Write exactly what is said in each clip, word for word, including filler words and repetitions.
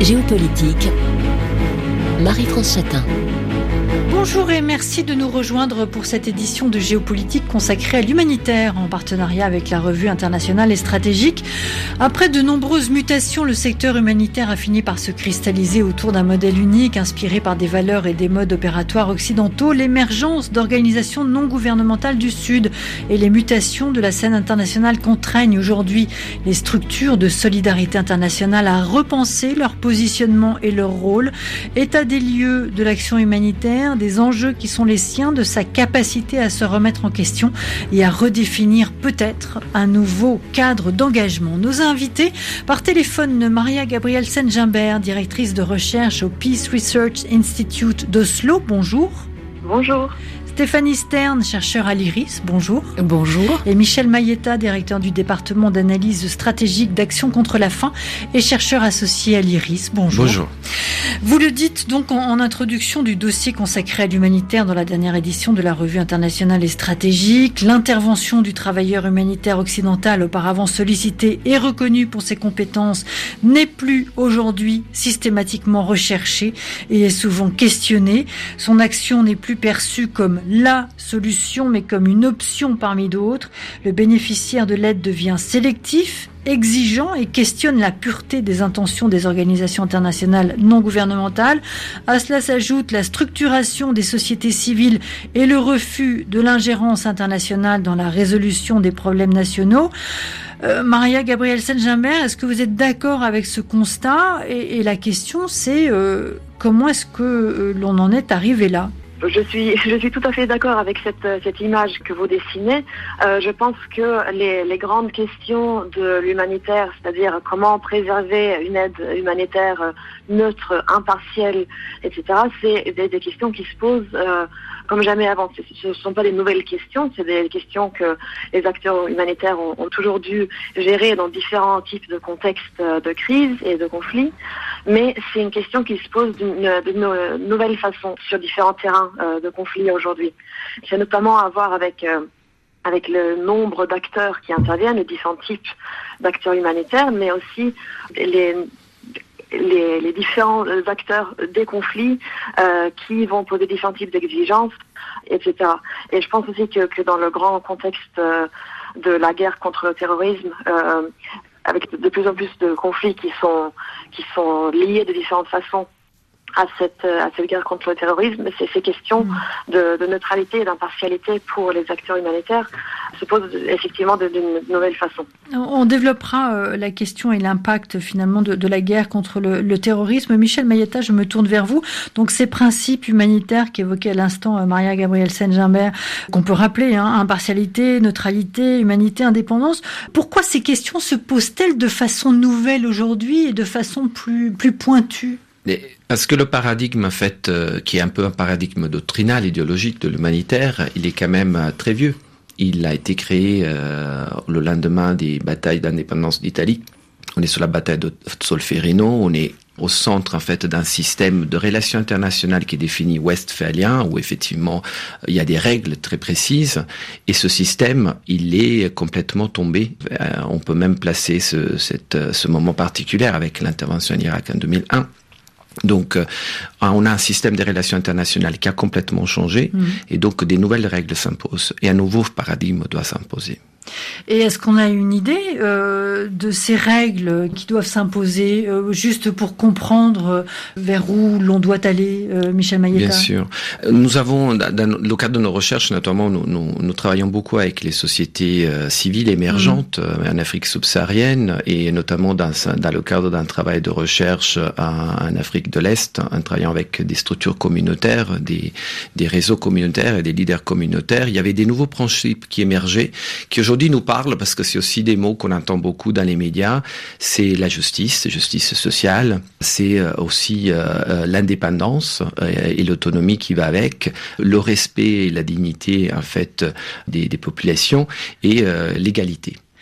Géopolitique, Marie-France Chatin. Bonjour et merci de nous rejoindre pour cette édition de Géopolitique consacrée à l'humanitaire en partenariat avec la revue internationale et stratégique. Après de nombreuses mutations, le secteur humanitaire a fini par se cristalliser autour d'un modèle unique inspiré par des valeurs et des modes opératoires occidentaux, l'émergence d'organisations non gouvernementales du Sud et les mutations de la scène internationale contraignent aujourd'hui les structures de solidarité internationale à repenser leur positionnement et leur rôle. État des lieux de l'action humanitaire, des enjeux qui sont les siens, de sa capacité à se remettre en question et à redéfinir peut-être un nouveau cadre d'engagement. Nos invités par téléphone, Maria Gabrielsen-Gimbert, directrice de recherche au Peace Research Institute d'Oslo. Bonjour. Bonjour. Stéphanie Stern, chercheur à l'IRIS, bonjour. Bonjour. Et Michel Mayetta, directeur du département d'analyse stratégique d'Action contre la faim et chercheur associé à l'IRIS, bonjour. Bonjour. Vous le dites donc en, en introduction du dossier consacré à l'humanitaire dans la dernière édition de la revue internationale et stratégique, l'intervention du travailleur humanitaire occidental auparavant sollicité et reconnu pour ses compétences n'est plus aujourd'hui systématiquement recherchée et est souvent questionnée. Son action n'est plus perçue comme la solution, mais comme une option parmi d'autres. Le bénéficiaire de l'aide devient sélectif, exigeant et questionne la pureté des intentions des organisations internationales non gouvernementales. À cela s'ajoute la structuration des sociétés civiles et le refus de l'ingérence internationale dans la résolution des problèmes nationaux. Euh, Maria Gabrielsen-Gimbert, est-ce que vous êtes d'accord avec ce constat ? et, et la question, c'est euh, comment est-ce que euh, l'on en est arrivé là ? Je suis, je suis tout à fait d'accord avec cette, cette image que vous dessinez. Euh, je pense que les, les grandes questions de l'humanitaire, c'est-à-dire comment préserver une aide humanitaire neutre, impartielle, et cetera, c'est des, des questions qui se posent euh, comme jamais avant. Ce ne sont pas des nouvelles questions, c'est des questions que les acteurs humanitaires ont, ont toujours dû gérer dans différents types de contextes de crise et de conflits. Mais c'est une question qui se pose d'une, d'une nouvelle façon sur différents terrains euh, de conflits aujourd'hui. C'est notamment à voir avec euh, avec le nombre d'acteurs qui interviennent, les différents types d'acteurs humanitaires, mais aussi les les, les différents acteurs des conflits euh, qui vont poser différents types d'exigences, et cetera. Et je pense aussi que, que dans le grand contexte euh, de la guerre contre le terrorisme, euh, avec de plus en plus de conflits qui sont qui sont liés de différentes façons à cette à cette guerre contre le terrorisme, c'est ces questions de, de neutralité et d'impartialité pour les acteurs humanitaires se posent effectivement d'une nouvelle façon. On développera euh, la question et l'impact finalement de, de la guerre contre le, le terrorisme. Michel Mayetta, je me tourne vers vous. Donc ces principes humanitaires qu'évoquait à l'instant euh, Maria Gabrielsen-Gimbert, qu'on peut rappeler, hein, impartialité, neutralité, humanité, indépendance. Pourquoi ces questions se posent-elles de façon nouvelle aujourd'hui et de façon plus plus pointue ? Parce que le paradigme, en fait, euh, qui est un peu un paradigme doctrinal, idéologique de l'humanitaire, il est quand même euh, très vieux. Il a été créé euh, le lendemain des batailles d'indépendance d'Italie. On est sur la bataille de Solferino, on est au centre en fait d'un système de relations internationales qui est défini westphalien, où effectivement il y a des règles très précises, et ce système il est complètement tombé. Euh, on peut même placer ce, cette, ce moment particulier avec l'intervention en Irak en deux mille un. Donc, euh, on a un système de relations internationales qui a complètement changé, mmh. et donc des nouvelles règles s'imposent, et un nouveau paradigme doit s'imposer. Et est-ce qu'on a une idée euh, de ces règles qui doivent s'imposer, euh, juste pour comprendre euh, vers où l'on doit aller, euh, Michel Mayetta ? Bien sûr. Nous avons, dans le cadre de nos recherches, notamment, nous, nous, nous travaillons beaucoup avec les sociétés euh, civiles émergentes mmh. euh, en Afrique subsaharienne, et notamment dans, dans le cadre d'un travail de recherche en, en Afrique de l'Est, en travaillant avec des structures communautaires, des, des réseaux communautaires et des leaders communautaires. Il y avait des nouveaux principes qui émergeaient, qui aujourd'hui nous parle, parce que c'est aussi des mots qu'on entend beaucoup dans les médias. C'est la justice, justice sociale, c'est aussi euh, l'indépendance et l'autonomie qui va avec, le respect et la dignité en fait des, des populations, et euh, l'égalité.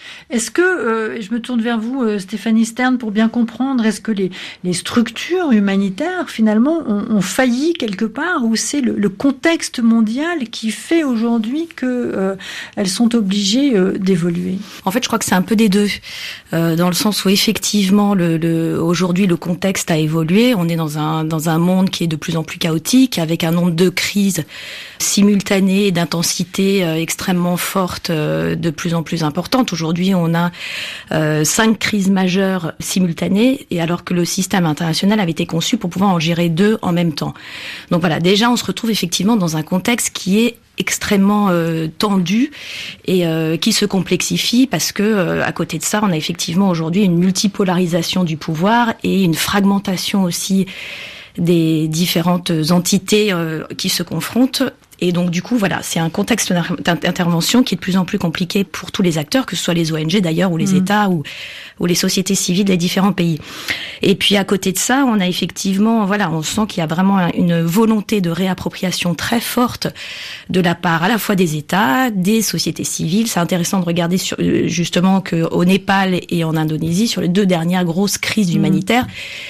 Est-ce que, euh, je me tourne vers vous, euh, Stéphanie Stern, pour bien comprendre, est-ce que les, les structures humanitaires, finalement, ont, ont failli quelque part, ou c'est le, le contexte mondial qui fait aujourd'hui que euh, elles sont obligées euh, d'évoluer? En fait, je crois que c'est un peu des deux, euh, dans le sens où effectivement, le, le, aujourd'hui, le contexte a évolué. On est dans un dans un monde qui est de plus en plus chaotique, avec un nombre de crises simultanées, d'intensité euh, extrêmement forte, euh, de plus en plus importante. Aujourd'hui, on a euh, cinq crises majeures simultanées, et alors que le système international avait été conçu pour pouvoir en gérer deux en même temps. Donc voilà, déjà, on se retrouve effectivement dans un contexte qui est extrêmement euh, tendu et euh, qui se complexifie parce que euh, à côté de ça, on a effectivement aujourd'hui une multipolarisation du pouvoir et une fragmentation aussi des différentes entités euh, qui se confrontent. Et donc, du coup, voilà, c'est un contexte d'intervention qui est de plus en plus compliqué pour tous les acteurs, que ce soit les O N G d'ailleurs, ou les mmh. États, ou, ou les sociétés civiles des différents pays. Et puis, à côté de ça, on a effectivement, voilà, on sent qu'il y a vraiment une volonté de réappropriation très forte de la part à la fois des États, des sociétés civiles. C'est intéressant de regarder sur, justement qu'au Népal et en Indonésie, sur les deux dernières grosses crises mmh. humanitaires,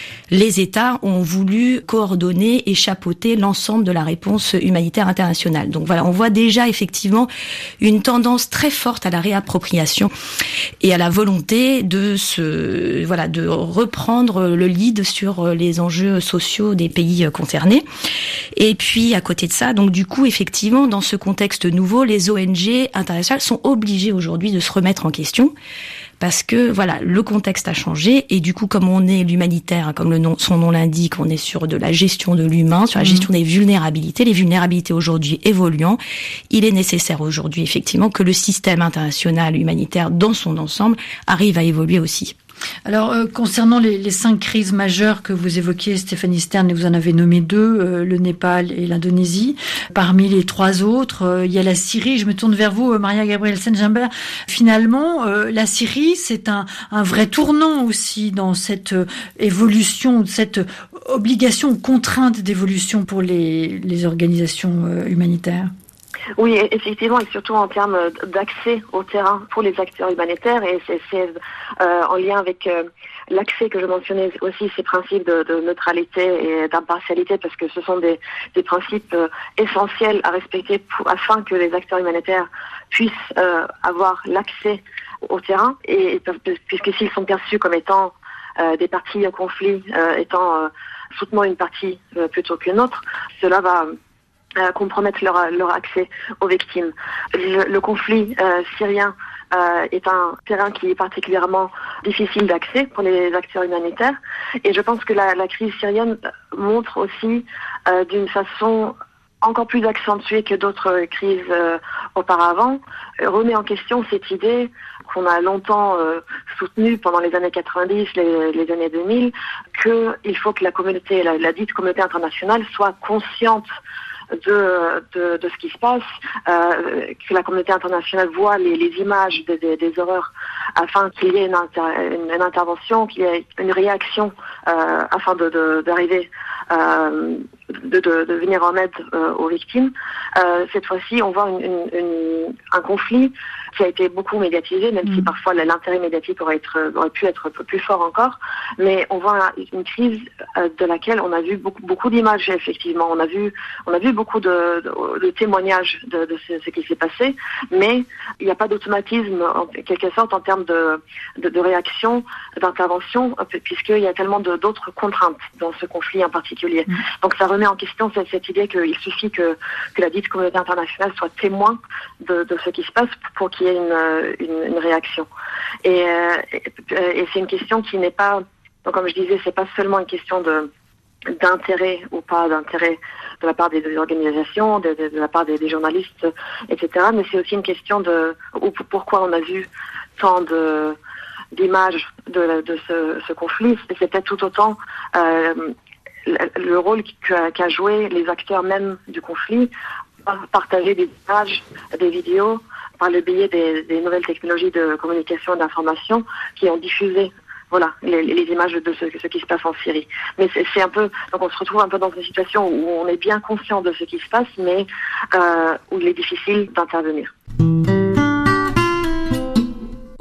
les États ont voulu coordonner et chapeauter l'ensemble de la réponse humanitaire internationale. Donc voilà, on voit déjà effectivement une tendance très forte à la réappropriation et à la volonté de se, voilà, de reprendre le lead sur les enjeux sociaux des pays concernés. Et puis à côté de ça, donc du coup effectivement dans ce contexte nouveau, les O N G internationales sont obligées aujourd'hui de se remettre en question. Parce que voilà, le contexte a changé et du coup, comme on est l'humanitaire, comme le nom, son nom l'indique, on est sur de la gestion de l'humain, sur la gestion des vulnérabilités. Les vulnérabilités aujourd'hui évoluant, il est nécessaire aujourd'hui effectivement que le système international humanitaire dans son ensemble arrive à évoluer aussi. Alors, euh, concernant les, les cinq crises majeures que vous évoquiez, Stéphanie Stern, et vous en avez nommé deux, euh, le Népal et l'Indonésie. Parmi les trois autres, euh, il y a la Syrie. Je me tourne vers vous, euh, Maria Gabrielsen-Gimber. Finalement, euh, la Syrie, c'est un, un vrai tournant aussi dans cette euh, évolution, cette obligation ou contrainte d'évolution pour les, les organisations euh, humanitaires. Oui, effectivement, et surtout en termes d'accès au terrain pour les acteurs humanitaires, et c'est, c'est euh, en lien avec euh, l'accès que je mentionnais aussi, ces principes de, de neutralité et d'impartialité, parce que ce sont des, des principes euh, essentiels à respecter pour, afin que les acteurs humanitaires puissent euh, avoir l'accès au terrain, et, et puisque s'ils sont perçus comme étant euh, des parties au conflit, euh, étant euh, soutenant une partie euh, plutôt qu'une autre, cela va Euh, compromettre leur, leur accès aux victimes. Le, le conflit euh, syrien euh, est un terrain qui est particulièrement difficile d'accès pour les acteurs humanitaires, et je pense que la, la crise syrienne montre aussi euh, d'une façon encore plus accentuée que d'autres crises euh, auparavant, euh, remet en question cette idée qu'on a longtemps euh, soutenue pendant les années quatre-vingt-dix, les, les années deux mille, qu'il faut que la communauté, la, la dite communauté internationale soit consciente De, de, de ce qui se passe, euh, que la communauté internationale voit les, les images des, des, des horreurs, afin qu'il y ait une, inter, une, une intervention, qu'il y ait une réaction, euh, afin de, de, d'arriver, euh, de, de, de venir en aide euh, aux victimes. Euh, cette fois-ci, on voit une, une, une, un conflit qui a été beaucoup médiatisé, même mmh. si parfois l'intérêt médiatique aurait, être, aurait pu être plus fort encore. Mais on voit une crise de laquelle on a vu beaucoup, beaucoup d'images, effectivement. On a vu, on a vu beaucoup de, de, de témoignages de, de ce, ce qui s'est passé, mais il n'y a pas d'automatisme, en quelque sorte, en termes de, de, de réaction, d'intervention, puisqu'il y a tellement de, d'autres contraintes dans ce conflit en particulier. Mmh. Donc ça remet en question cette, cette idée qu'il suffit que, que la dite communauté internationale soit témoin de, de ce qui se passe pour qu'il y ait une, une, une réaction. Et, et, et c'est une question qui n'est pas, donc comme je disais, c'est pas seulement une question de d'intérêt ou pas d'intérêt de la part des, des organisations, de, de, de la part des, des journalistes, et cetera. Mais c'est aussi une question de ou pourquoi on a vu tant de d'images de, de ce, ce conflit. C'est peut-être tout autant euh, le, le rôle qu'a, qu'a joué les acteurs même du conflit, partager des images, des vidéos par le biais des, des nouvelles technologies de communication et d'information qui ont diffusé voilà, les, les images de ce, ce qui se passe en Syrie. Mais c'est, c'est un peu, donc on se retrouve un peu dans une situation où on est bien conscient de ce qui se passe, mais euh, où il est difficile d'intervenir.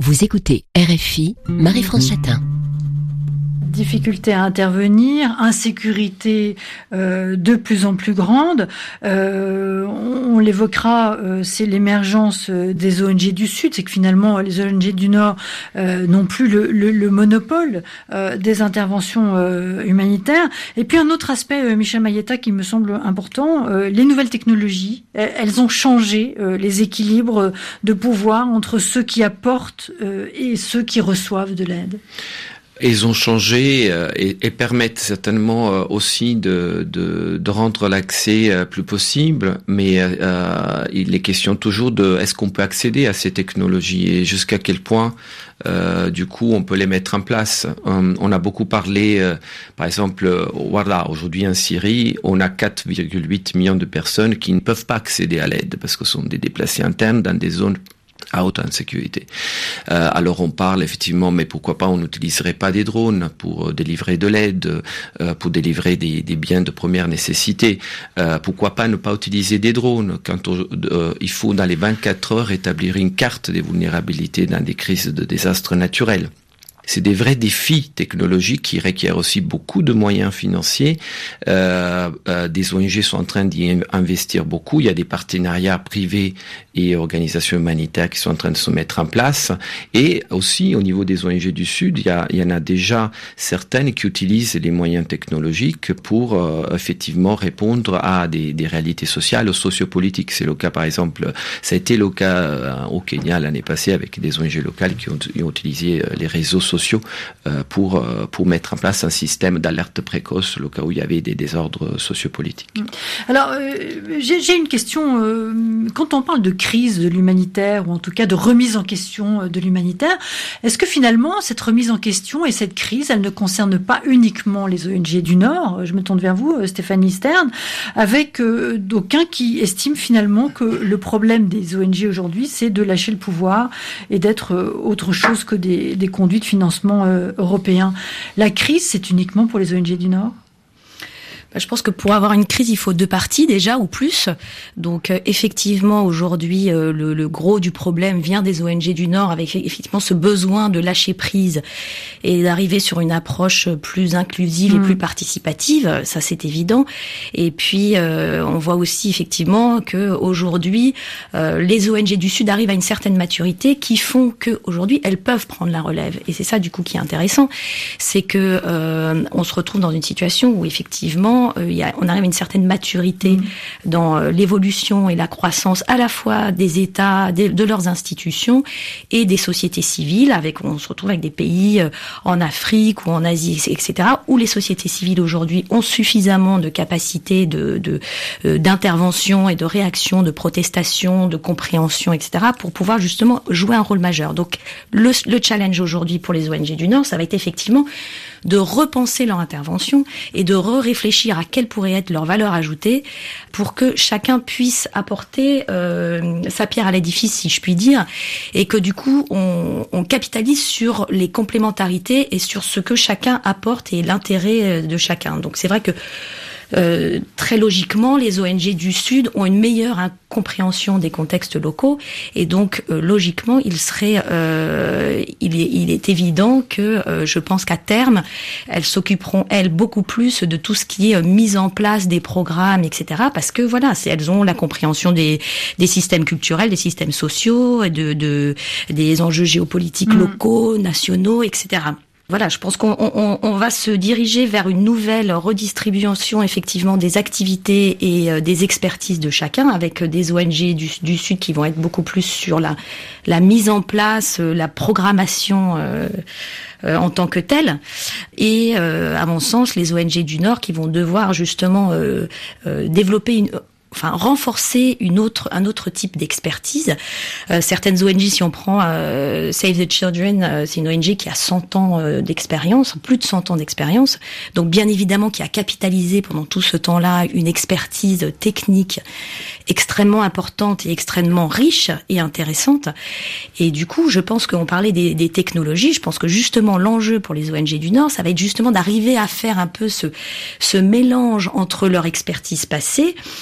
Vous écoutez R F I, Marie-France Chatin. Difficulté à intervenir, insécurité euh, de plus en plus grande. Euh, on, on l'évoquera, euh, c'est l'émergence des O N G du Sud. C'est que finalement, les O N G du Nord euh, n'ont plus le, le, le monopole euh, des interventions euh, humanitaires. Et puis un autre aspect, euh, Michel Mayetta, qui me semble important, euh, les nouvelles technologies. Elles ont changé euh, les équilibres de pouvoir entre ceux qui apportent euh, et ceux qui reçoivent de l'aide. Ils ont changé euh, et, et permettent certainement euh, aussi de, de, de rendre l'accès euh, plus possible, mais euh, il est question toujours de est-ce qu'on peut accéder à ces technologies et jusqu'à quel point euh, du coup on peut les mettre en place. Euh, on a beaucoup parlé, euh, par exemple, voilà, aujourd'hui en Syrie, on a quatre virgule huit millions de personnes qui ne peuvent pas accéder à l'aide parce que ce sont des déplacés internes dans des zones à haute insécurité. Euh, alors on parle effectivement, mais pourquoi pas on n'utiliserait pas des drones pour délivrer de l'aide, euh, pour délivrer des, des biens de première nécessité. Euh, pourquoi pas ne pas utiliser des drones quand on, euh, il faut dans les vingt-quatre heures établir une carte des vulnérabilités dans des crises de désastres naturels. C'est des vrais défis technologiques qui requièrent aussi beaucoup de moyens financiers. Euh, euh, des O N G sont en train d'y investir beaucoup. Il y a des partenariats privés et organisations humanitaires qui sont en train de se mettre en place. Et aussi, au niveau des O N G du Sud, il y, a, il y en a déjà certaines qui utilisent les moyens technologiques pour euh, effectivement répondre à des, des réalités sociales ou sociopolitiques. C'est le cas, par exemple, ça a été le cas euh, au Kenya l'année passée avec des O N G locales qui ont, qui ont utilisé euh, les réseaux sociaux pour pour mettre en place un système d'alerte précoce au cas où il y avait des désordres sociopolitiques. Alors, euh, j'ai, j'ai une question. Euh, quand on parle de crise de l'humanitaire, ou en tout cas de remise en question de l'humanitaire, est-ce que finalement, cette remise en question et cette crise, elle ne concerne pas uniquement les O N G du Nord? Je me tourne vers vous, Stéphanie Stern, avec euh, d'aucuns qui estiment finalement que le problème des O N G aujourd'hui, c'est de lâcher le pouvoir et d'être euh, autre chose que des, des conduits de financement européen. La crise, c'est uniquement pour les O N G du Nord ? Je pense que pour avoir une crise, il faut deux parties déjà ou plus. Donc euh, effectivement, aujourd'hui, euh, le, le gros du problème vient des O N G du Nord, avec effectivement ce besoin de lâcher prise et d'arriver sur une approche plus inclusive mmh. et plus participative. Ça, c'est évident. Et puis, euh, on voit aussi effectivement que aujourd'hui, euh, les O N G du Sud arrivent à une certaine maturité qui font que aujourd'hui, elles peuvent prendre la relève. Et c'est ça, du coup, qui est intéressant, c'est que euh, on se retrouve dans une situation où effectivement Euh, y a, on arrive à une certaine maturité mmh. dans euh, l'évolution et la croissance à la fois des États, des, de leurs institutions et des sociétés civiles. Avec, on se retrouve avec des pays euh, en Afrique ou en Asie, et cetera, où les sociétés civiles aujourd'hui ont suffisamment de capacité de, de euh, d'intervention et de réaction, de protestation, de compréhension, et cetera, pour pouvoir justement jouer un rôle majeur. Donc, le, le challenge aujourd'hui pour les O N G du Nord, ça va être effectivement de repenser leur intervention et de re-réfléchir à quelle pourrait être leur valeur ajoutée pour que chacun puisse apporter euh, sa pierre à l'édifice, si je puis dire, et que du coup on, on capitalise sur les complémentarités et sur ce que chacun apporte et l'intérêt de chacun. Donc c'est vrai que Euh, très logiquement, les O N G du Sud ont une meilleure hein, compréhension des contextes locaux et donc euh, logiquement, il serait, euh, il, est, il est évident que euh, je pense qu'à terme, elles s'occuperont elles beaucoup plus de tout ce qui est euh, mise en place des programmes, et cetera. Parce que voilà, c'est, elles ont la compréhension des, des systèmes culturels, des systèmes sociaux, de, de des enjeux géopolitiques mmh. locaux, nationaux, et cetera. Voilà, je pense qu'on on, on va se diriger vers une nouvelle redistribution effectivement des activités et euh, des expertises de chacun, avec des O N G du, du Sud qui vont être beaucoup plus sur la, la mise en place, euh, la programmation euh, euh, en tant que telle, et euh, à mon sens les O N G du Nord qui vont devoir justement euh, euh, développer une enfin renforcer une autre un autre type d'expertise. Euh, certaines O N G, si on prend euh, Save the Children, euh, c'est une O N G qui a cent ans euh, d'expérience, plus de cent ans d'expérience. Donc bien évidemment qui a capitalisé pendant tout ce temps-là une expertise technique extrêmement importante et extrêmement riche et intéressante. Et du coup, je pense qu'on parlait des, des technologies, je pense que justement l'enjeu pour les O N G du Nord, ça va être justement d'arriver à faire un peu ce ce mélange entre leur expertise passée et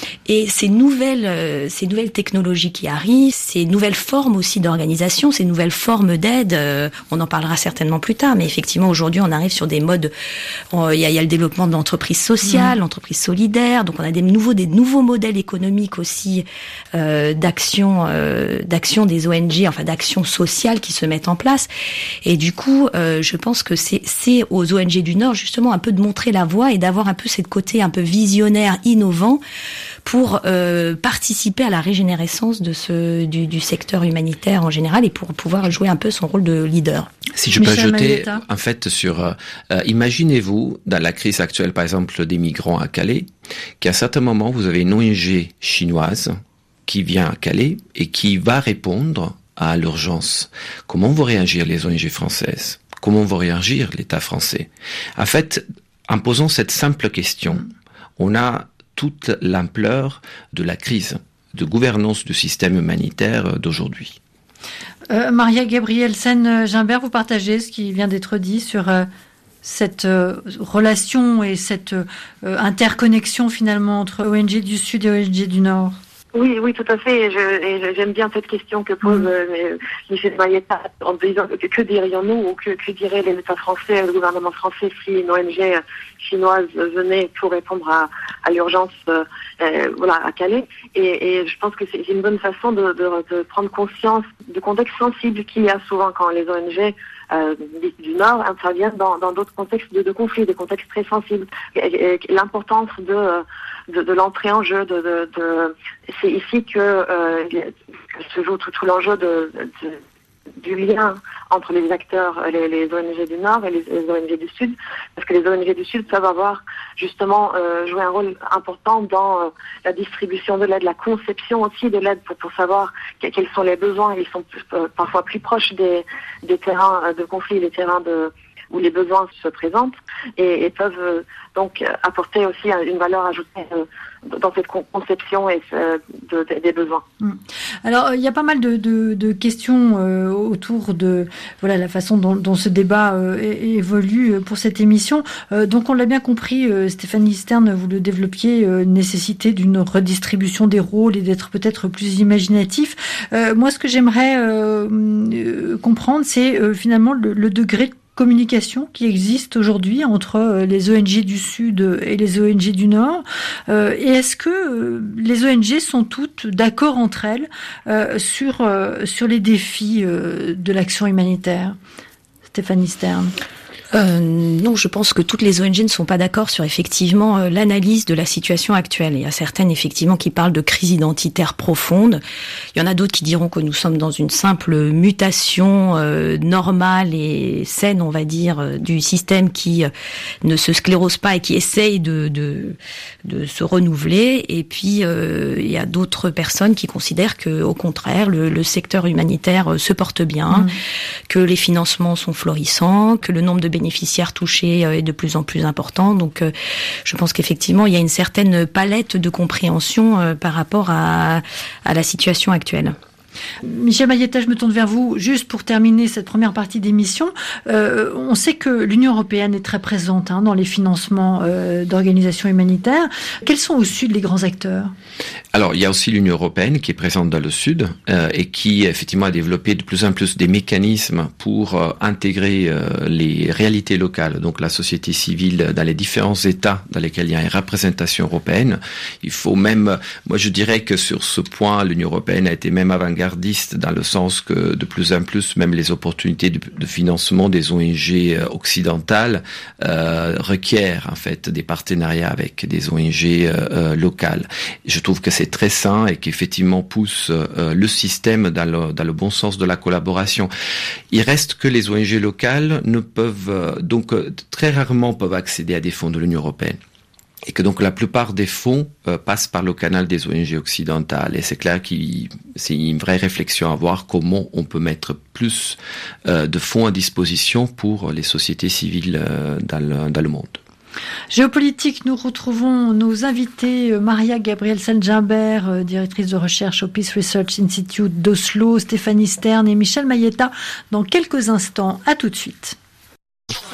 ces, ces nouvelles, euh, ces nouvelles technologies qui arrivent, ces nouvelles formes aussi d'organisation, ces nouvelles formes d'aide, euh, on en parlera certainement plus tard, mais effectivement aujourd'hui on arrive sur des modes, il y, a, y a le développement de l'entreprise sociale, mmh. l'entreprise solidaire, donc on a des nouveaux, des nouveaux modèles économiques aussi euh, d'action, euh, d'action des O N G, enfin d'action sociale qui se mettent en place, et du coup euh, je pense que c'est, c'est aux O N G du Nord justement un peu de montrer la voie et d'avoir un peu cette côté un peu visionnaire, innovant, pour euh, participer à la régénérescence de ce du, du secteur humanitaire en général et pour pouvoir jouer un peu son rôle de leader. Si je peux Michel ajouter, Mayetta. En fait, sur euh, imaginez-vous dans la crise actuelle, par exemple, des migrants à Calais, qu'à un certain moment vous avez une O N G chinoise qui vient à Calais et qui va répondre à l'urgence. Comment vont réagir les O N G françaises ? Comment vont réagir l'État français ? En fait, en posant cette simple question, on a toute l'ampleur de la crise de gouvernance du système humanitaire d'aujourd'hui. Euh, Maria Gabrielsen-Gimbert, vous partagez ce qui vient d'être dit sur euh, cette euh, relation et cette euh, interconnexion finalement entre O N G du Sud et O N G du Nord? Oui, oui, tout à fait. Et, je, et j'aime bien cette question que pose euh, Michel Mayetta en disant que, que dirions-nous ou que, que dirait l'État français, le gouvernement français si une O N G chinoise venait pour répondre à, à l'urgence, euh, voilà, à Calais. Et, et je pense que c'est une bonne façon de, de, de prendre conscience du contexte sensible qu'il y a souvent quand les O N G Euh, du Nord interviennent dans, dans d'autres contextes de, de conflits, des contextes très sensibles. Et, et, l'importance de, de, de l'entrée en jeu, de, de, de c'est ici que, euh, que se joue tout, tout l'enjeu de, de, du lien entre les acteurs, les, les O N G du Nord et les, les O N G du Sud, parce que les O N G du Sud peuvent avoir justement euh, joué un rôle important dans euh, la distribution de l'aide, la conception aussi de l'aide pour, pour savoir que, quels sont les besoins. Ils sont plus, euh, parfois plus proches des, des terrains de conflit, les terrains de où les besoins se présentent et, et peuvent euh, donc apporter aussi une valeur ajoutée euh, dans cette conception et euh, de, de, des besoins. Alors il y a pas mal de, de, de questions euh, autour de voilà la façon dont, dont ce débat euh, évolue pour cette émission. Euh, donc on l'a bien compris, euh, Stéphanie Stern, vous le développiez, euh, nécessité d'une redistribution des rôles et d'être peut-être plus imaginatif. Euh, moi, ce que j'aimerais euh, euh, comprendre, c'est euh, finalement le, le degré de communication qui existe aujourd'hui entre les O N G du Sud et les O N G du Nord. Euh, et est-ce que les O N G sont toutes d'accord entre elles euh, sur, euh, sur les défis euh, de l'action humanitaire ? Stéphanie Stern. Euh, non, je pense que toutes les O N G ne sont pas d'accord sur effectivement euh, l'analyse de la situation actuelle. Il y a certaines effectivement qui parlent de crise identitaire profonde. Il y en a d'autres qui diront que nous sommes dans une simple mutation euh, normale et saine, on va dire, euh, du système qui euh, ne se sclérose pas et qui essaye de de, de se renouveler. Et puis euh, il y a d'autres personnes qui considèrent que, au contraire, le, le secteur humanitaire euh, se porte bien, mmh. que les financements sont florissants, que le nombre de bénéficiaires touchés est de plus en plus important. Donc, euh, je pense qu'effectivement, il y a une certaine palette de compréhension euh, par rapport à, à la situation actuelle. Michel Mayetta, je me tourne vers vous juste pour terminer cette première partie d'émission. Euh, on sait que l'Union européenne est très présente hein, dans les financements euh, d'organisations humanitaires. Quels sont au Sud les grands acteurs ? Alors, il y a aussi l'Union européenne qui est présente dans le Sud euh, et qui, effectivement, a développé de plus en plus des mécanismes pour euh, intégrer euh, les réalités locales, donc la société civile dans les différents États dans lesquels il y a une représentation européenne. Il faut même, moi je dirais que sur ce point, l'Union européenne a été même avant-gardiste dans le sens que de plus en plus, même les opportunités de, de financement des O N G occidentales euh, requièrent en fait des partenariats avec des O N G euh, locales. Je trouve que c'est très sain et qu'effectivement pousse euh, le système dans le, dans le bon sens de la collaboration. Il reste que les O N G locales ne peuvent euh, donc euh, très rarement peuvent accéder à des fonds de l'Union européenne. Et que donc la plupart des fonds euh, passent par le canal des O N G occidentales. Et c'est clair que c'est une vraie réflexion à voir comment on peut mettre plus euh, de fonds à disposition pour les sociétés civiles euh, dans, le, dans le monde. Géopolitique, nous retrouvons nos invités, Maria Gabrielsen-Gimbert, directrice de recherche au Peace Research Institute d'Oslo, Stéphanie Stern et Michel Mayetta, dans quelques instants. À tout de suite.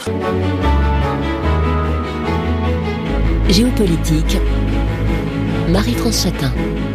Géopolitique, Marie-France Chatin.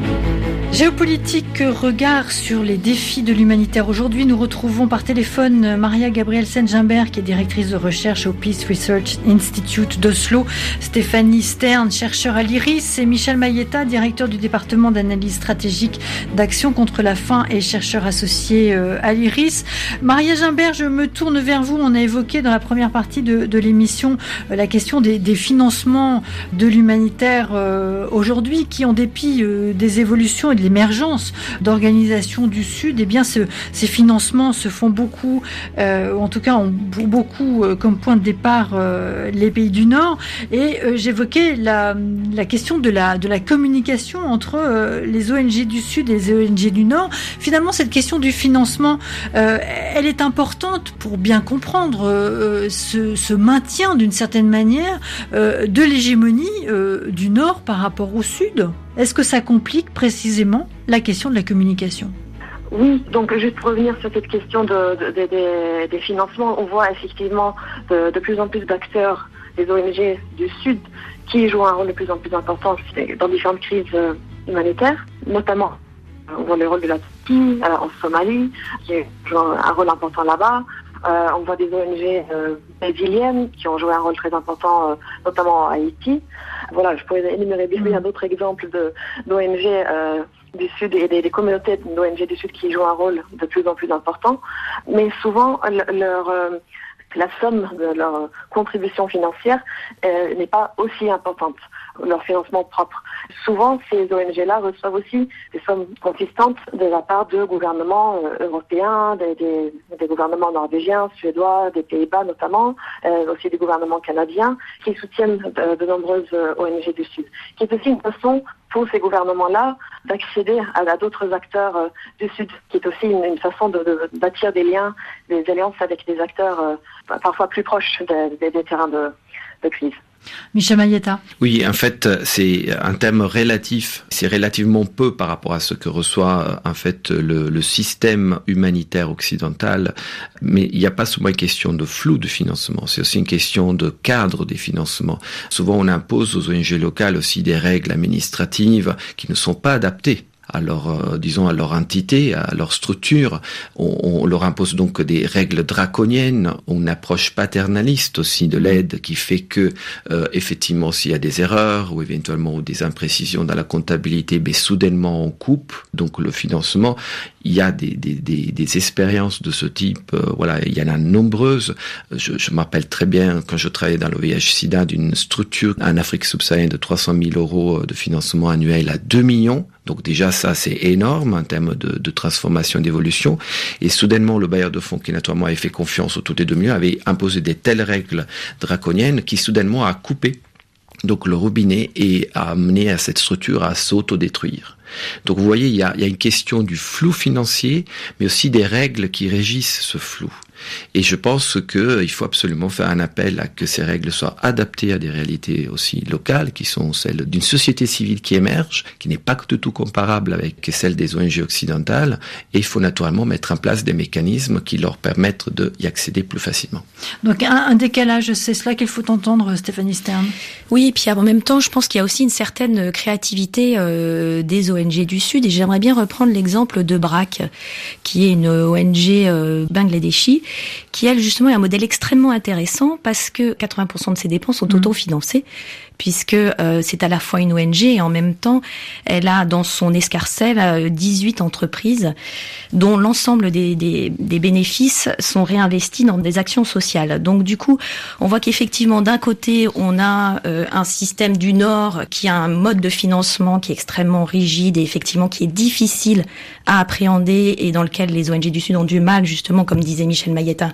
Géopolitique, regard sur les défis de l'humanitaire. Aujourd'hui, nous retrouvons par téléphone Maria Gabrielsen-Gimbert, qui est directrice de recherche au Peace Research Institute d'Oslo, Stéphanie Stern, chercheur à l'IRIS, et Michel Mayeta, directeur du département d'analyse stratégique d'Action contre la faim et chercheur associé à l'IRIS. Maria Gimbert, je me tourne vers vous. On a évoqué dans la première partie de, de l'émission la question des, des financements de l'humanitaire euh, aujourd'hui, qui, en dépit euh, des évolutions et de l'émergence d'organisations du Sud, eh bien ce, ces financements se font beaucoup, euh, en tout cas ont beaucoup euh, comme point de départ euh, les pays du Nord. Et euh, j'évoquais la, la question de la, de la communication entre euh, les O N G du Sud et les O N G du Nord. Finalement, cette question du financement, euh, elle est importante pour bien comprendre euh, ce, ce maintien d'une certaine manière euh, de l'hégémonie euh, du Nord par rapport au Sud. Est-ce que ça complique précisément la question de la communication ? Oui, donc juste pour revenir sur cette question de, de, de, de, des financements, on voit effectivement de, de plus en plus d'acteurs des O N G du Sud qui jouent un rôle de plus en plus important dans différentes crises humanitaires, notamment on voit le rôle de la Turquie euh, en Somalie, qui joue un rôle important là-bas. Euh, on voit des O N G euh, brésiliennes qui ont joué un rôle très important, euh, notamment à Haïti. Voilà, je pourrais énumérer bien, bien d'autres exemples de d'O N G euh, du Sud et des, des communautés d'O N G du Sud qui jouent un rôle de plus en plus important. Mais souvent, le, leur euh, la somme de leur contribution financière euh, n'est pas aussi importante, leur financement propre. Souvent, ces O N G-là reçoivent aussi des sommes consistantes de la part de gouvernements euh, européens, des, des, des gouvernements norvégiens, suédois, des Pays-Bas notamment, euh, aussi des gouvernements canadiens, qui soutiennent de, de nombreuses O N G du Sud. Qui est aussi une façon pour ces gouvernements-là d'accéder à, à d'autres acteurs euh, du Sud, qui est aussi une, une façon de, de, de bâtir des liens, des alliances avec des acteurs euh, parfois plus proches des, des, des terrains de, de crise. Michel Mayeta. Oui, en fait, c'est un thème relatif. C'est relativement peu par rapport à ce que reçoit en fait le, le système humanitaire occidental. Mais il n'y a pas seulement une question de flou de financement, c'est aussi une question de cadre des financements. Souvent, on impose aux O N G locales aussi des règles administratives qui ne sont pas adaptées à leur, euh, disons, à leur entité, à leur structure. On, on leur impose donc des règles draconiennes, une approche paternaliste aussi de l'aide qui fait que, euh, effectivement, s'il y a des erreurs ou éventuellement des imprécisions dans la comptabilité, ben, soudainement on coupe donc le financement. Il y a des, des, des, des expériences de ce type, euh, voilà, il y en a nombreuses. Je, je m'appelle très bien quand je travaillais dans le V I H SIDA d'une structure en Afrique subsaharienne de trois cent mille euros de financement annuel à deux millions. Donc déjà, ça, c'est énorme en termes de, de transformation, d'évolution. Et soudainement, le bailleur de fonds, qui naturellement avait fait confiance autour des deux millions, avait imposé des telles règles draconiennes qui soudainement a coupé donc le robinet et a amené à cette structure à s'autodétruire. Donc vous voyez, il y a, il y a une question du flou financier, mais aussi des règles qui régissent ce flou. Et je pense qu'il faut absolument faire un appel à que ces règles soient adaptées à des réalités aussi locales, qui sont celles d'une société civile qui émerge, qui n'est pas du tout comparable avec celle des O N G occidentales. Et il faut naturellement mettre en place des mécanismes qui leur permettent d'y accéder plus facilement. Donc un, un décalage, c'est cela qu'il faut entendre, Stéphanie Stern. Oui, et puis en même temps, je pense qu'il y a aussi une certaine créativité euh, des O N G du Sud. Et j'aimerais bien reprendre l'exemple de B R A C, qui est une O N G euh, bangladeshi, qui elle justement est un modèle extrêmement intéressant parce que quatre-vingts pour cent de ses dépenses sont autofinancées, puisque euh, c'est à la fois une O N G et en même temps elle a dans son escarcelle euh, dix-huit entreprises dont l'ensemble des, des, des bénéfices sont réinvestis dans des actions sociales. Donc du coup, on voit qu'effectivement d'un côté on a euh, un système du Nord qui a un mode de financement qui est extrêmement rigide et effectivement qui est difficile à appréhender et dans lequel les O N G du Sud ont du mal justement, comme disait Michel Mayeta,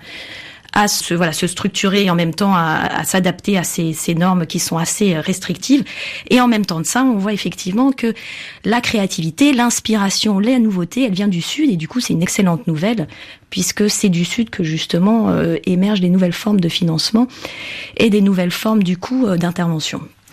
à se, voilà, se structurer et en même temps à, à s'adapter à ces, ces normes qui sont assez restrictives. Et en même temps de ça, on voit effectivement que la créativité, l'inspiration, la nouveauté, elle vient du Sud et du coup, c'est une excellente nouvelle puisque c'est du Sud que justement euh, émergent des nouvelles formes de financement et des nouvelles formes du coup euh, d'intervention.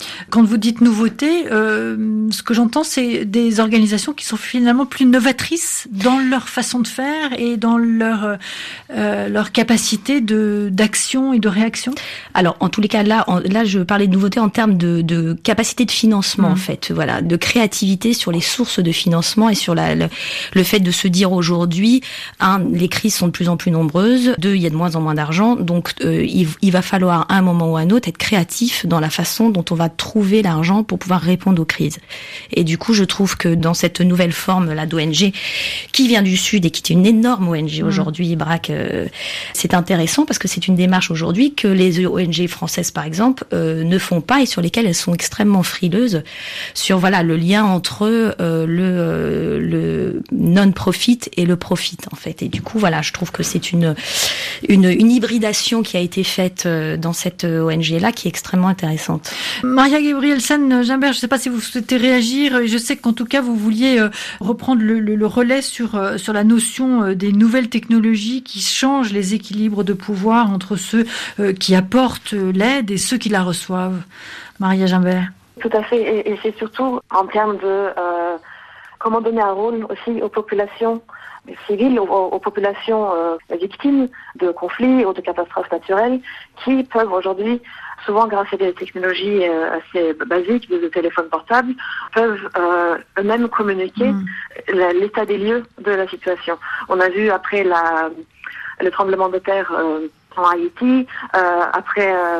Quand vous dites nouveauté, euh, ce que j'entends, c'est des organisations qui sont finalement plus novatrices dans leur façon de faire et dans leur euh, leur capacité de d'action et de réaction. Alors, en tous les cas, là, en, là, je parlais de nouveauté en termes de, de capacité de financement, mmh. en fait, voilà, de créativité sur les sources de financement et sur la, le, le fait de se dire aujourd'hui, un, les crises sont de plus en plus nombreuses, deux, il y a de moins en moins d'argent, donc euh, il, il va falloir à un moment ou à un autre être créatif dans la façon dont on va trouver l'argent pour pouvoir répondre aux crises. Et du coup, je trouve que dans cette nouvelle forme là d'O N G qui vient du Sud et qui est une énorme O N G mmh. aujourd'hui, B R A C, euh, c'est intéressant parce que c'est une démarche aujourd'hui que les O N G françaises, par exemple, euh, ne font pas et sur lesquelles elles sont extrêmement frileuses sur voilà le lien entre euh, le euh, le non-profit et le profit en fait. Et du coup, voilà, je trouve que c'est une une, une hybridation qui a été faite euh, dans cette O N G là qui est extrêmement intéressante. Maria Gabrielsen-Gimbert, je ne sais pas si vous souhaitez réagir. Je sais qu'en tout cas, vous vouliez euh, reprendre le, le, le relais sur euh, sur la notion euh, des nouvelles technologies qui changent les équilibres de pouvoir entre ceux euh, qui apportent l'aide et ceux qui la reçoivent. Maria Gimbert. Tout à fait, et, et c'est surtout en termes de euh, comment donner un rôle aussi aux populations civiles, aux, aux populations euh, victimes de conflits ou de catastrophes naturelles, qui peuvent aujourd'hui, souvent grâce à des technologies euh, assez basiques, des téléphones portables, peuvent euh, eux-mêmes communiquer mmh. l'état des lieux de la situation. On a vu après la, le tremblement de terre euh, en Haïti, euh, après euh,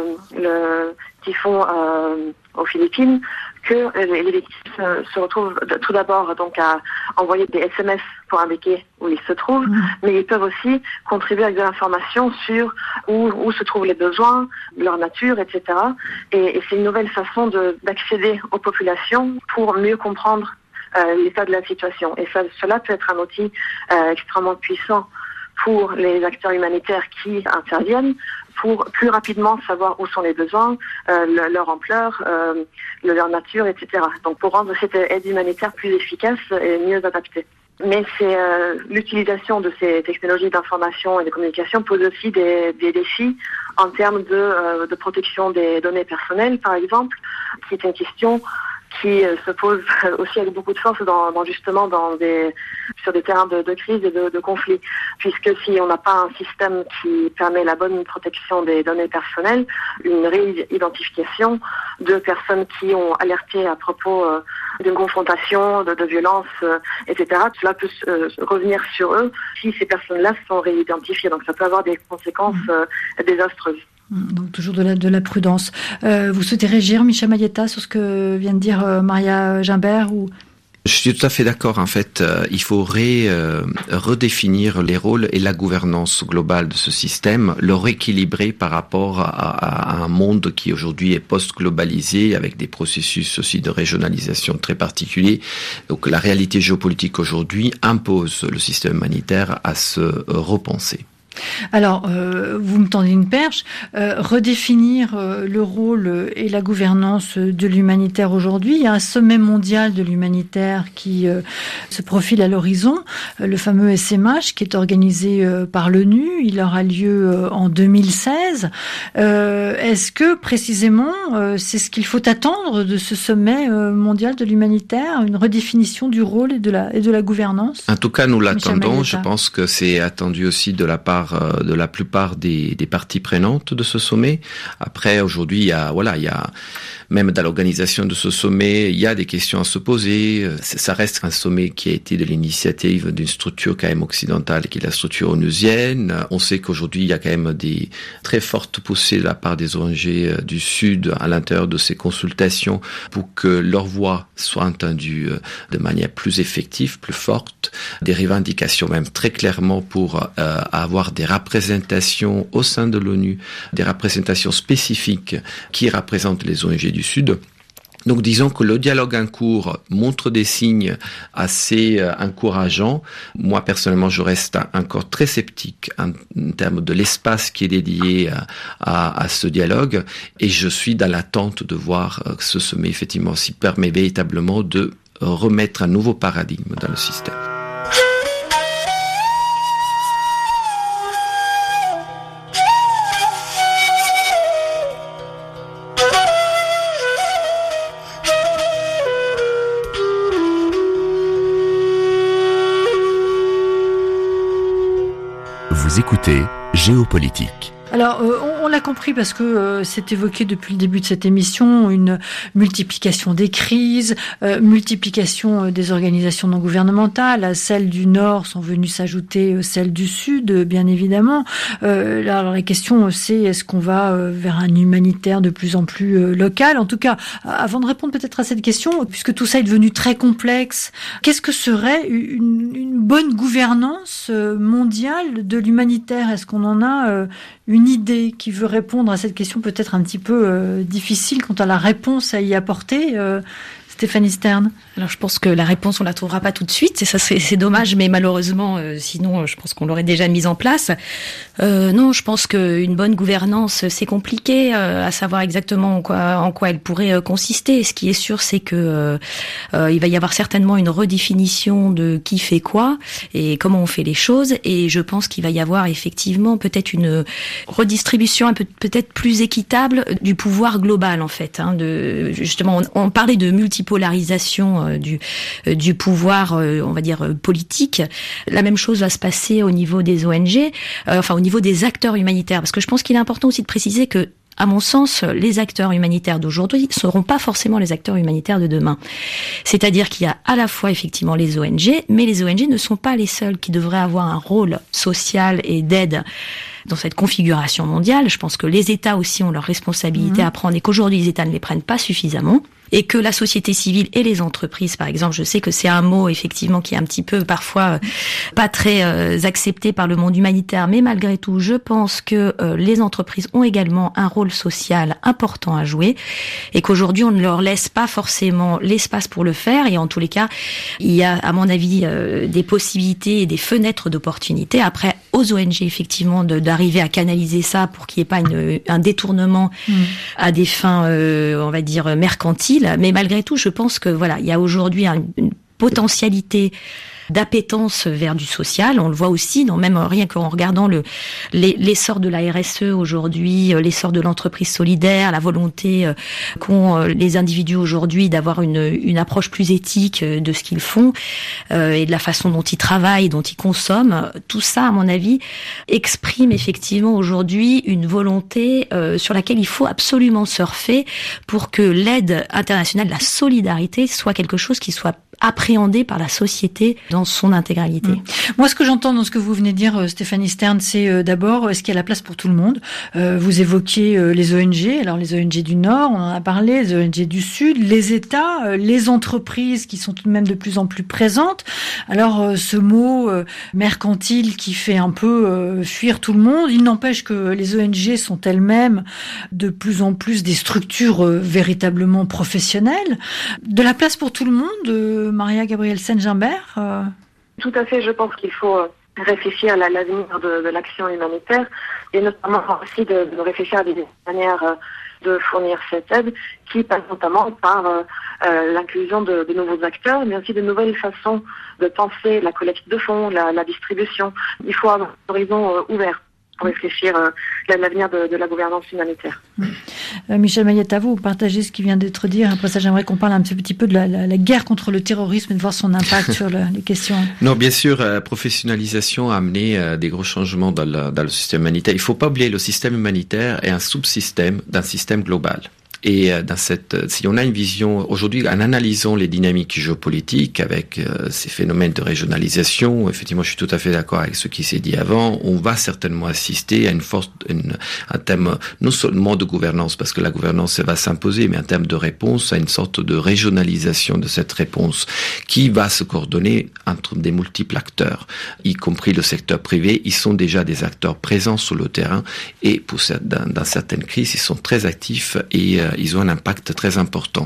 le typhon euh, aux Philippines, que les victimes se, se retrouvent tout d'abord donc à envoyer des S M S pour indiquer où ils se trouvent, mmh. mais ils peuvent aussi contribuer avec de l'information sur où, où se trouvent les besoins, leur nature, et cetera. Et, et c'est une nouvelle façon de, d'accéder aux populations pour mieux comprendre euh, l'état de la situation. Et ça, cela peut être un outil euh, extrêmement puissant pour les acteurs humanitaires qui interviennent, pour plus rapidement savoir où sont les besoins, euh, le, leur ampleur, euh, leur nature, et cetera. Donc pour rendre cette aide humanitaire plus efficace et mieux adaptée. Mais c'est euh, l'utilisation de ces technologies d'information et de communication pose aussi des, des défis en termes de, euh, de protection des données personnelles, par exemple, qui est une question qui euh, se pose aussi avec beaucoup de force dans, dans justement dans des sur des terrains de, de crise et de, de conflit, puisque si on n'a pas un système qui permet la bonne protection des données personnelles, une réidentification de personnes qui ont alerté à propos euh, d'une confrontation, de, de violence, euh, et cetera, cela peut euh, revenir sur eux si ces personnes-là sont réidentifiées. Donc ça peut avoir des conséquences euh, désastreuses. Donc toujours de la, de la prudence. Euh, vous souhaitez réagir, Micha Mayetta, sur ce que vient de dire euh, Maria Gimbert ou... Je suis tout à fait d'accord. En fait, euh, il faut ré, euh, redéfinir les rôles et la gouvernance globale de ce système, le rééquilibrer par rapport à, à, à un monde qui aujourd'hui est post-globalisé avec des processus aussi de régionalisation très particuliers. Donc la réalité géopolitique aujourd'hui impose le système humanitaire à se euh, repenser. Alors, euh, vous me tendez une perche. Euh, redéfinir euh, le rôle et la gouvernance de l'humanitaire aujourd'hui. Il y a un sommet mondial de l'humanitaire qui euh, se profile à l'horizon, euh, le fameux S M H, qui est organisé euh, par l'ONU. Il aura lieu euh, en deux mille seize. Euh, est-ce que, précisément, euh, c'est ce qu'il faut attendre de ce sommet euh, mondial de l'humanitaire, une redéfinition du rôle et de la, et de la gouvernance ? En tout cas, nous l'attendons. Je pense que c'est attendu aussi de la part de la plupart des, des parties prenantes de ce sommet. Après, aujourd'hui, il y a, voilà, il y a, même dans l'organisation de ce sommet, il y a des questions à se poser. Ça reste un sommet qui a été de l'initiative d'une structure quand même occidentale, qui est la structure onusienne. On sait qu'aujourd'hui, il y a quand même des très fortes poussées de la part des O N G du Sud à l'intérieur de ces consultations pour que leur voix soit entendue de manière plus effective, plus forte. Des revendications même très clairement pour euh, avoir des représentations au sein de l'ONU, des représentations spécifiques qui représentent les O N G du Sud. Donc disons que le dialogue en cours montre des signes assez euh, encourageants. Moi personnellement, je reste encore très sceptique en, en termes de l'espace qui est dédié à, à, à ce dialogue, et je suis dans l'attente de voir euh, ce sommet effectivement s'y permet véritablement de remettre un nouveau paradigme dans le système. Vous écoutez Géopolitique. Alors, euh, on, on l'a compris parce que euh, c'est évoqué depuis le début de cette émission, une multiplication des crises, euh, multiplication euh, des organisations non gouvernementales. À celles du Nord sont venues s'ajouter euh, celles du Sud, euh, bien évidemment. Euh, alors, la question, c'est est-ce qu'on va euh, vers un humanitaire de plus en plus euh, local? En tout cas, avant de répondre peut-être à cette question, puisque tout ça est devenu très complexe, qu'est-ce que serait une, une bonne gouvernance euh, mondiale de l'humanitaire? Est-ce qu'on en a euh, une idée qui veut répondre à cette question peut-être un petit peu euh, difficile quant à la réponse à y apporter, euh, Stéphanie Stern? Alors je pense que la réponse on la trouvera pas tout de suite, et ça c'est, c'est dommage, mais malheureusement euh, sinon je pense qu'on l'aurait déjà mise en place. Euh, non, je pense qu'une bonne gouvernance c'est compliqué euh, à savoir exactement en quoi, en quoi elle pourrait euh, consister. Ce qui est sûr c'est que euh, euh, il va y avoir certainement une redéfinition de qui fait quoi et comment on fait les choses, et je pense qu'il va y avoir effectivement peut-être une redistribution un peu peut-être plus équitable du pouvoir global en fait. Hein, de justement on, on parlait de multipolarisation du du pouvoir, on va dire politique. La même chose va se passer au niveau des O N G, euh, enfin au niveau des acteurs humanitaires, parce que je pense qu'il est important aussi de préciser que, à mon sens, les acteurs humanitaires d'aujourd'hui ne seront pas forcément les acteurs humanitaires de demain. C'est-à-dire qu'il y a à la fois effectivement les O N G, mais les O N G ne sont pas les seuls qui devraient avoir un rôle social et d'aide dans cette configuration mondiale. Je pense que les États aussi ont leur responsabilité mmh. à prendre, et qu'aujourd'hui les États ne les prennent pas suffisamment. Et que la société civile et les entreprises, par exemple, je sais que c'est un mot effectivement qui est un petit peu parfois euh, pas très euh, accepté par le monde humanitaire, mais malgré tout, je pense que euh, les entreprises ont également un rôle social important à jouer, et qu'aujourd'hui on ne leur laisse pas forcément l'espace pour le faire. Et en tous les cas, il y a à mon avis euh, des possibilités et des fenêtres d'opportunité. Après, aux O N G effectivement de, d'arriver à canaliser ça pour qu'il n'y ait pas une, un détournement mmh. à des fins, euh, on va dire mercantiles. Mais malgré tout, je pense que voilà, il y a aujourd'hui un, une potentialité d'appétence vers du social. On le voit aussi, dans même rien qu'en regardant le l'essor de la R S E aujourd'hui, l'essor de l'entreprise solidaire, la volonté qu'ont les individus aujourd'hui d'avoir une une approche plus éthique de ce qu'ils font euh, et de la façon dont ils travaillent, dont ils consomment. Tout ça, à mon avis, exprime effectivement aujourd'hui une volonté euh, sur laquelle il faut absolument surfer pour que l'aide internationale, la solidarité, soit quelque chose qui soit appréhendé par la société dans son intégralité. Mmh. Moi, ce que j'entends dans ce que vous venez de dire, Stéphanie Stern, c'est euh, d'abord, est-ce qu'il y a la place pour tout le monde? euh, Vous évoquez euh, les O N G, alors les O N G du Nord, on en a parlé, les O N G du Sud, les États, euh, les entreprises qui sont tout de même de plus en plus présentes. Alors, euh, ce mot euh, mercantile qui fait un peu euh, fuir tout le monde, il n'empêche que les O N G sont elles-mêmes de plus en plus des structures euh, véritablement professionnelles. De la place pour tout le monde, euh, Maria Gabrielsen-Gimbert? euh... Tout à fait, je pense qu'il faut réfléchir à l'avenir de, de l'action humanitaire, et notamment aussi de, de réfléchir à des manières de fournir cette aide qui passe notamment par euh, l'inclusion de, de nouveaux acteurs, mais aussi de nouvelles façons de penser la collecte de fonds, la, la distribution. Il faut avoir un horizon euh, ouvert pour réfléchir euh, à l'avenir de, de la gouvernance humanitaire. Mmh. Euh, Michel Mayetta, vous partagez ce qui vient d'être dit. Après ça, j'aimerais qu'on parle un petit peu de la, la, la guerre contre le terrorisme et de voir son impact sur le, les questions. Non, bien sûr, la euh, professionnalisation a amené euh, des gros changements dans le, dans le système humanitaire. Il ne faut pas oublier, le système humanitaire est un sous-système d'un système global. Et dans cette, si on a une vision aujourd'hui, en analysant les dynamiques géopolitiques avec euh, ces phénomènes de régionalisation, effectivement, je suis tout à fait d'accord avec ce qui s'est dit avant. On va certainement assister à une force, une, un thème non seulement de gouvernance, parce que la gouvernance va s'imposer, mais un terme de réponse à une sorte de régionalisation de cette réponse qui va se coordonner entre des multiples acteurs, y compris le secteur privé. Ils sont déjà des acteurs présents sur le terrain, et pour dans, dans certaines crises, ils sont très actifs et euh, ils ont un impact très important.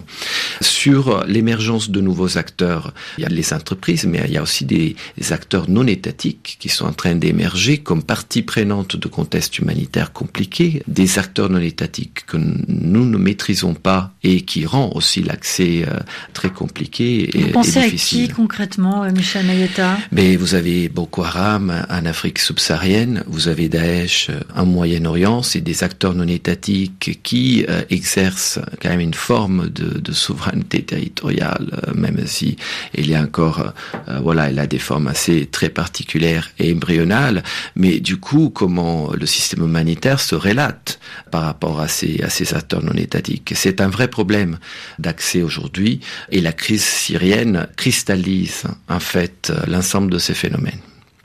Sur l'émergence de nouveaux acteurs, il y a les entreprises, mais il y a aussi des, des acteurs non étatiques qui sont en train d'émerger comme partie prenante de contextes humanitaires compliqués, des acteurs non étatiques que nous ne maîtrisons pas et qui rend aussi l'accès euh, très compliqué et, vous pensez et difficile. À qui concrètement, Michel Mayetta? Mais vous avez Boko Haram en Afrique subsaharienne, vous avez Daesh en Moyen-Orient, c'est des acteurs non étatiques qui euh, exercent exerce quand même une forme de, de souveraineté territoriale, euh, même si il y a encore, euh, voilà, elle a des formes assez très particulières et embryonales. Mais du coup, comment le système humanitaire se relate par rapport à ces, à ces acteurs non étatiques? C'est un vrai problème d'accès aujourd'hui, et la crise syrienne cristallise en fait l'ensemble de ces phénomènes.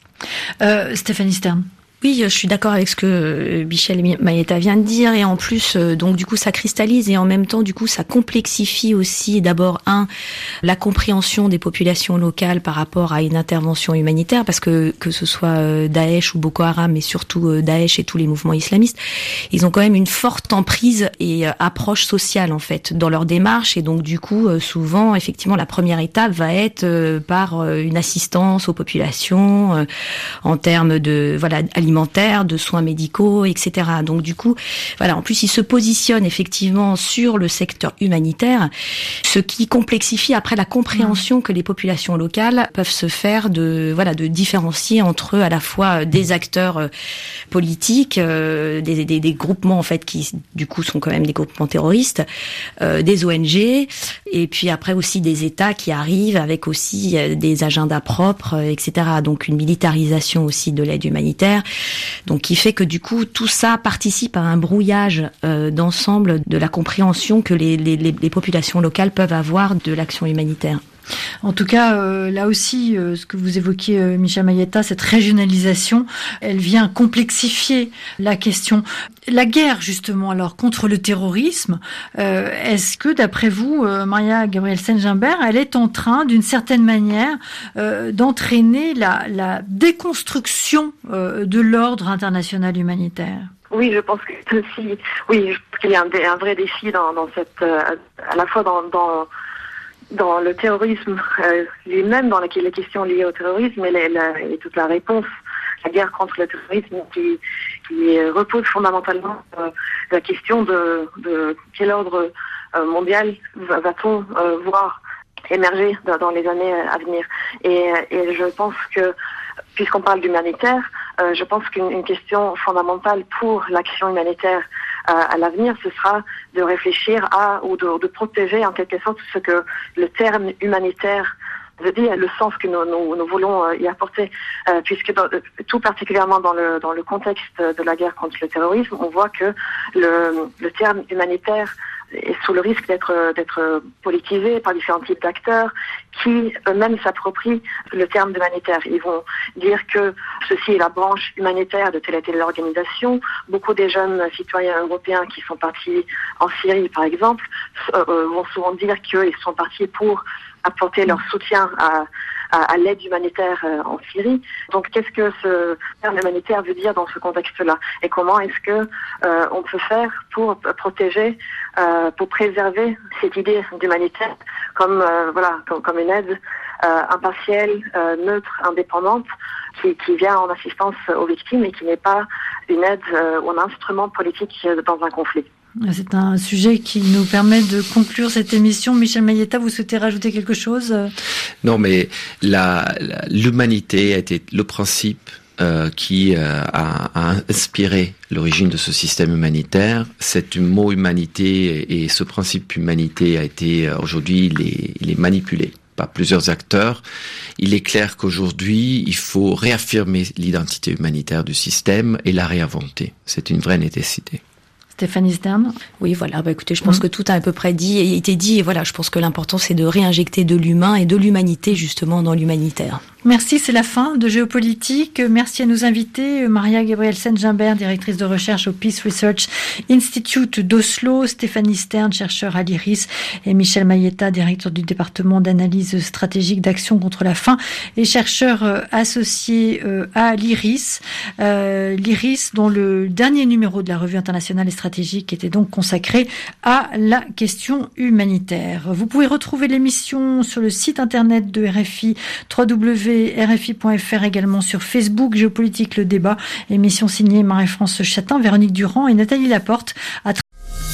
Euh, Stéphanie Stern. Oui, je suis d'accord avec ce que Michel Mayetta vient de dire, et en plus, donc du coup, ça cristallise, et en même temps, du coup, ça complexifie aussi. D'abord, un, la compréhension des populations locales par rapport à une intervention humanitaire, parce que que ce soit Daesh ou Boko Haram, mais surtout Daesh et tous les mouvements islamistes, ils ont quand même une forte emprise et approche sociale en fait dans leur démarche, et donc du coup, souvent, effectivement, la première étape va être par une assistance aux populations en termes de voilà alimentaire, de soins médicaux, et cetera. Donc du coup, voilà, en plus, il se positionne effectivement sur le secteur humanitaire, ce qui complexifie après la compréhension que les populations locales peuvent se faire de voilà de différencier entre à la fois des acteurs politiques, euh, des, des, des groupements en fait qui du coup sont quand même des groupements terroristes, euh, des O N G, et puis après aussi des États qui arrivent avec aussi des agendas propres, et cetera. Donc une militarisation aussi de l'aide humanitaire. Donc, qui fait que du coup, tout ça participe à un brouillage euh, d'ensemble de la compréhension que les, les, les populations locales peuvent avoir de l'action humanitaire. En tout cas, euh, là aussi, euh, ce que vous évoquiez, euh, Michel Mayetta, cette régionalisation, elle vient complexifier la question. La guerre, justement, alors, contre le terrorisme, euh, est-ce que, d'après vous, euh, Maria Gabrielsen-Gimberg, elle est en train, d'une certaine manière, euh, d'entraîner la, la déconstruction euh, de l'ordre international humanitaire ? Oui, je pense que aussi, oui, je pense qu'il y a un, un vrai défi dans, dans cette, euh, à la fois dans, dans dans le terrorisme euh, lui-même, dans les, les questions liées au terrorisme et, les, la, et toute la réponse, la guerre contre le terrorisme qui, qui repose fondamentalement euh, la question de, de quel ordre euh, mondial va-t-on euh, voir émerger dans, dans les années à venir. Et, et je pense que, puisqu'on parle d'humanitaire, euh, je pense qu'une une question fondamentale pour l'action humanitaire à l'avenir, ce sera de réfléchir à ou de, de protéger en quelque sorte ce que le terme humanitaire veut dire, le sens que nous, nous, nous voulons y apporter, euh, puisque dans, tout particulièrement dans le, dans le contexte de la guerre contre le terrorisme, on voit que le, le terme humanitaire est sous le risque d'être d'être politisé par différents types d'acteurs qui eux-mêmes s'approprient le terme d'humanitaire. Ils vont dire que ceci est la branche humanitaire de telle et telle organisation. Beaucoup des jeunes citoyens européens qui sont partis en Syrie, par exemple, euh, vont souvent dire qu'ils sont partis pour apporter leur soutien à à, à l'aide humanitaire euh, en Syrie. Donc, qu'est-ce que ce terme humanitaire veut dire dans ce contexte-là? Et comment est-ce que euh, on peut faire pour protéger, euh, pour préserver cette idée d'humanitaire comme euh, voilà, comme, comme une aide euh, impartielle, euh, neutre, indépendante, qui, qui vient en assistance aux victimes et qui n'est pas une aide euh, ou un instrument politique dans un conflit. C'est un sujet qui nous permet de conclure cette émission. Michel Mayetta, vous souhaitez rajouter quelque chose? Non, mais la, la, l'humanité a été le principe euh, qui euh, a, a inspiré l'origine de ce système humanitaire. Cet mot humanité et, et ce principe humanité a été euh, aujourd'hui il est, il est manipulé par plusieurs acteurs. Il est clair qu'aujourd'hui, il faut réaffirmer l'identité humanitaire du système et la réinventer. C'est une vraie nécessité. Stéphanie Stern. Oui, voilà. Bah, écoutez, je pense mmh. que tout a à peu près dit et été dit. Et voilà, je pense que l'important, c'est de réinjecter de l'humain et de l'humanité, justement, dans l'humanitaire. Merci, c'est la fin de Géopolitique. Merci à nos invités, Maria Gabrielsen-Gimberg, directrice de recherche au Peace Research Institute d'Oslo, Stéphanie Stern, chercheur à l'I R I S, et Michel Mayetta, directeur du département d'analyse stratégique d'action contre la faim et chercheur associé à l'I R I S. Euh, L'I R I S, dont le dernier numéro de la revue internationale et stratégique était donc consacré à la question humanitaire. Vous pouvez retrouver l'émission sur le site internet de R F I, w w w point r f i point f r, également sur Facebook, Géopolitique le débat, émission signée Marie-France Chatin, Véronique Durand et Nathalie Laporte. À